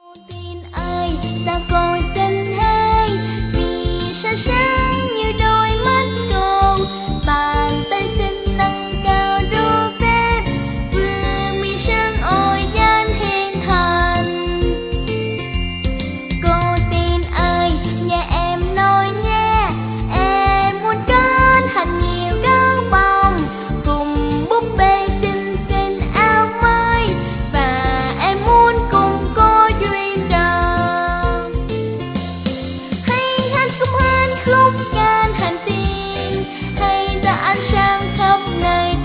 Tin ai ta coi tên hay vì sao sáng như đôi mắt con, bàn tay xinh nâng cao đôi phép vừa mi sáng ôi gian hiền thành. Cô tin ai nhà em nói nghe, em muốn con hành nhiều gấu bông cùng búp bê xinh xinh áo mới, và em muốn cùng cô duyên tròn. Hay hát cùng hát khúc ca hành tiên, hay ta ánh sáng khắp nơi